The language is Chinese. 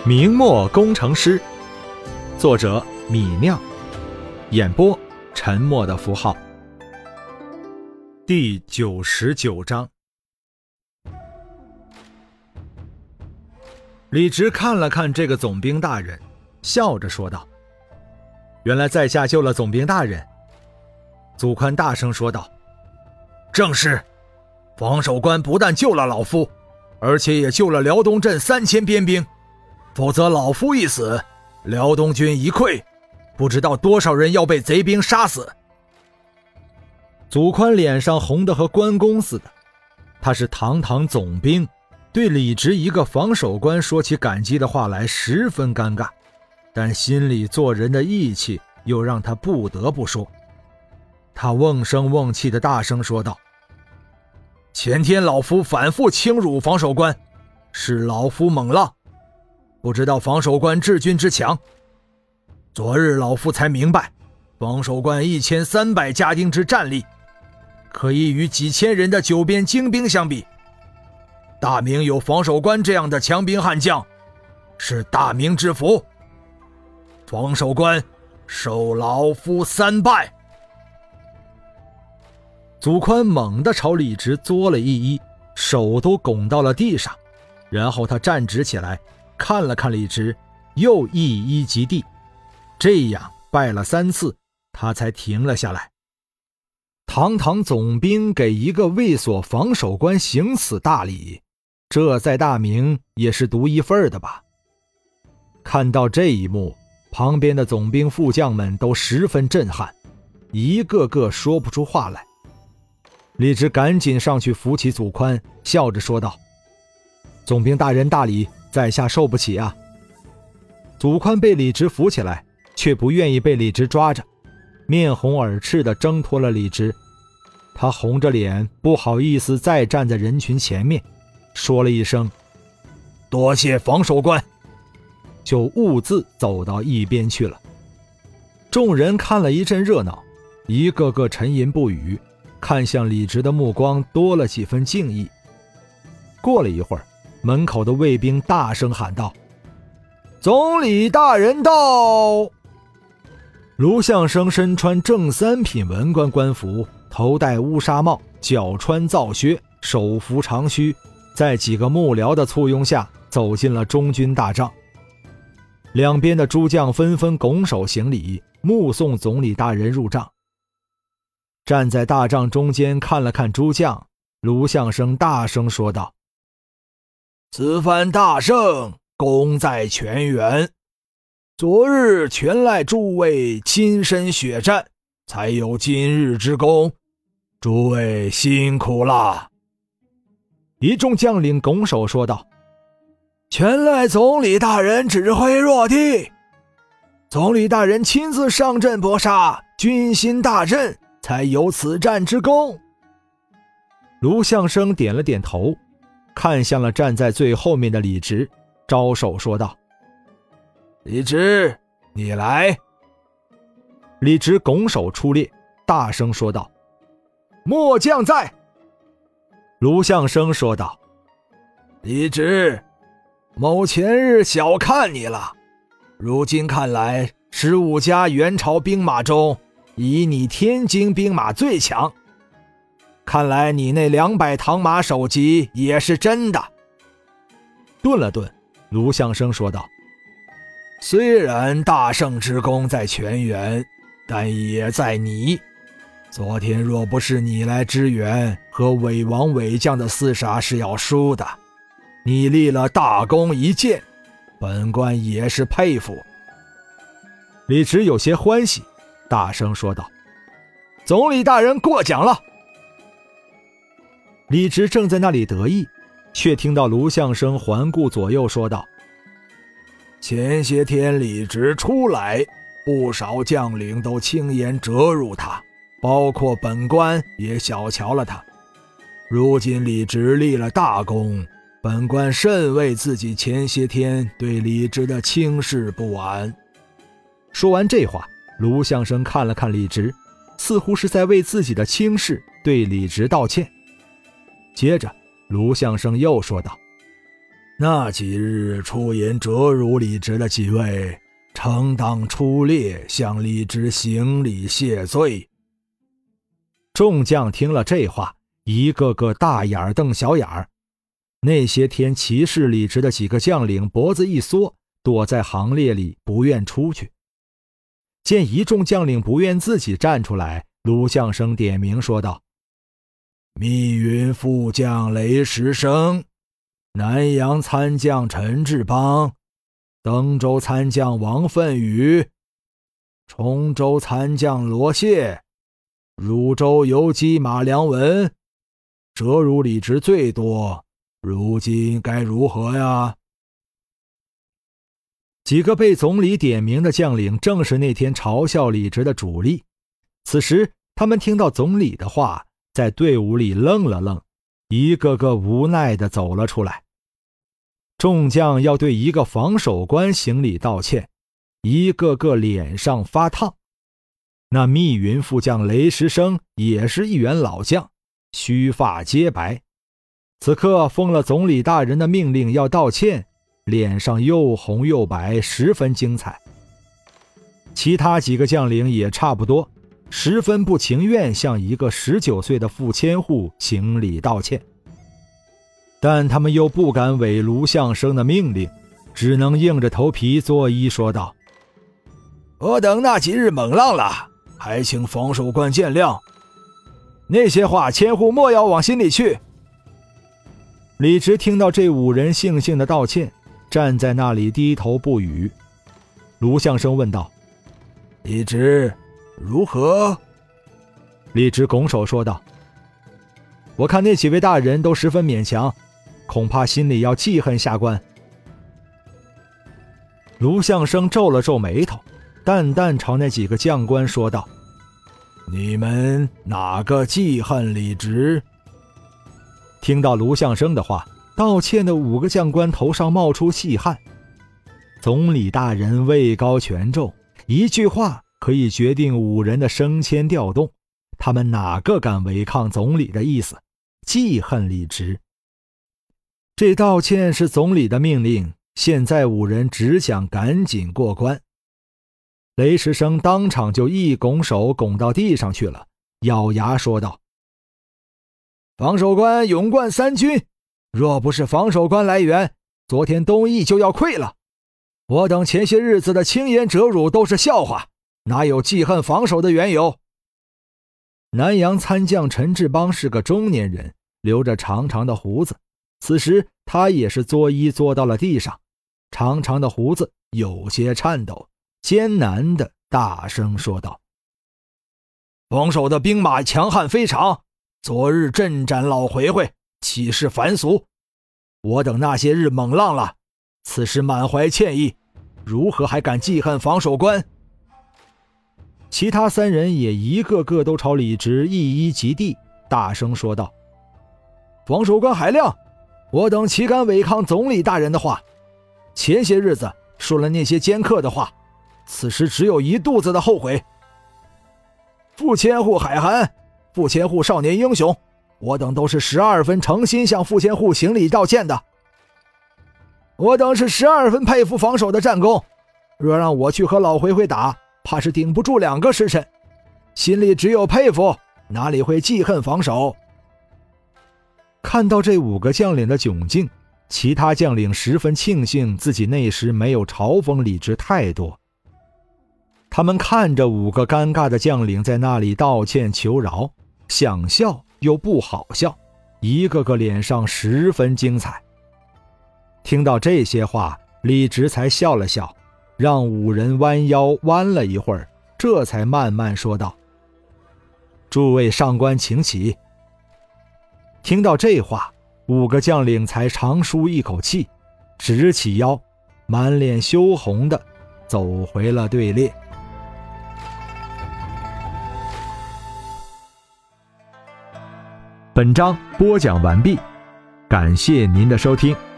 明末工程师，作者米酿，演播沉默的符号。第99章。李直看了看这个总兵大人，笑着说道：“原来在下救了总兵大人。”祖宽大声说道：“正是，防守官不但救了老夫，而且也救了辽东镇3000边兵，否则老夫一死，辽东军一溃，不知道多少人要被贼兵杀死。”祖宽脸上红得和关公似的，他是堂堂总兵，对李直一个防守官说起感激的话来十分尴尬，但心里做人的义气又让他不得不说。他瓮声瓮气的大声说道：“前天老夫反复轻辱防守官，是老夫猛浪，不知道防守官治军之强。昨日老夫才明白，防守官1300家丁之战力，可以与几千人的九边精兵相比。大明有防守官这样的强兵悍将，是大明之福。防守官受老夫3拜。”祖宽猛地朝李直作了一揖，手都拱到了地上，然后他站直起来，看了看李直，又一揖及地，这样拜了3次，他才停了下来。堂堂总兵给一个卫所防守官行此大礼，这在大明也是独一份的吧？看到这一幕，旁边的总兵副将们都十分震撼，一个个说不出话来。李直赶紧上去扶起祖宽，笑着说道：“总兵大人大礼，在下受不起啊。”祖宽被李直扶起来，却不愿意被李直抓着，面红耳赤地挣脱了李直。他红着脸，不好意思再站在人群前面，说了一声：“多谢防守官”，就兀自走到一边去了。众人看了一阵热闹，一个个沉吟不语，看向李直的目光多了几分敬意。过了一会儿，门口的卫兵大声喊道：“总理大人到！”卢相生身穿正3品文官官服，头戴乌纱帽，脚穿皂靴，手扶长须，在几个幕僚的簇拥下走进了中军大帐。两边的诸将纷纷拱手行礼，目送总理大人入帐。站在大帐中间看了看诸将，卢相生大声说道：“此番大胜，功在全员。昨日全赖诸位亲身血战，才有今日之功，诸位辛苦了。”一众将领拱手说道：“全赖总理大人指挥若地，总理大人亲自上阵搏杀，军心大振，才有此战之功。”卢相生点了点头，看向了站在最后面的李直，招手说道：“李直，你来。”李直拱手出列，大声说道：“末将在。”卢相生说道：“李直，某前日小看你了，如今看来15家元朝兵马中，以你天津兵马最强，看来你那200唐马首级也是真的。”顿了顿，卢相生说道：“虽然大胜之功在全员，但也在你。昨天若不是你来支援，和伪王伪将的厮杀是要输的。你立了大功一件，本官也是佩服。”李直有些欢喜，大声说道：“总理大人过奖了。”李直正在那里得意，却听到卢相生环顾左右说道：“前些天李直出来，不少将领都轻言折辱他，包括本官也小瞧了他。如今李直立了大功，本官甚为自己前些天对李直的轻视不安。”说完这话，卢相生看了看李直，似乎是在为自己的轻视对李直道歉。接着卢相生又说道：“ 那几日出言折辱李直的几位，诚当出列向李直行礼谢罪。 众将听了这话，一个个大眼瞪小眼。那些天歧视李直的几个将领脖子一缩，躲在行列里不愿出去。见一众将领不愿自己站出来，卢相生点名说道： 密云副将雷石生，南阳参将陈志邦，登州参将王奋宇，崇州参将罗谢，汝州游击马良文，折辱李直最多，如今该如何呀？ 几个被总理点名的将领正是那天嘲笑李直的主力。此时他们听到总理的话，在队伍里愣了愣，一个个无奈地走了出来。众将要对一个防守官行礼道歉，一个个脸上发烫。那密云副将雷石生也是一员老将，须发皆白，此刻奉了总理大人的命令要道歉，脸上又红又白，十分精彩。其他几个将领也差不多，十分不情愿向一个19岁的副千户行礼道歉，但他们又不敢违卢相生的命令，只能硬着头皮作揖说道： 我等那几日猛浪了，还请防守官见谅。 那些话千户莫要往心里去。李直听到这5人悻悻的道歉，站在那里低头不语。卢相生问道： 李直如何？ 李直拱手说道：我看那几位大人都十分勉强，恐怕心里要记恨下官。卢相生皱了皱眉头，淡淡朝那几个将官说道： 你们哪个记恨李直？ 听到卢相生的话，道歉的5个将官头上冒出细汗。总理大人位高权重，一句话可以决定5人的升迁调动，他们哪个敢违抗总理的意思，记恨李直？这道歉是总理的命令，现在5人只想赶紧过关。雷石生当场就一拱手拱到地上去了，咬牙说道：防守官勇冠3军，若不是防守官来援，昨天东夷就要溃了。我等前些日子的轻言折辱都是笑话，哪有记恨防守的缘由？南阳参将陈志邦是个中年人，留着长长的胡子，此时他也是作揖坐到了地上，长长的胡子有些颤抖，艰难地大声说道：防守的兵马强悍非常，昨日阵斩老回回，岂是凡俗？我等那些日猛浪了，此时满怀歉意，如何还敢记恨防守官？其他3人也一个个都朝李直一一及地，大声说道：防守官海量，我等岂敢违抗总理大人的话？前些日子说了那些尖刻的话，此时只有一肚子的后悔。副千户海涵，副千户少年英雄，我等都是12分诚心向副千户行礼道歉的。我等是12分佩服防守的战功，若让我去和老回回打，怕是顶不住2个时辰，心里只有佩服，哪里会记恨防守？看到这5个将领的窘境，其他将领十分庆幸自己那时没有嘲讽李直太多。他们看着5个尴尬的将领在那里道歉求饶，想笑又不好笑，一个个脸上十分精彩。听到这些话，李直才笑了笑，让5人弯腰弯了一会儿，这才慢慢说道：诸位上官请起。听到这话，5个将领才长舒一口气，直起腰，满脸羞红的走回了队列。本章播讲完毕，感谢您的收听。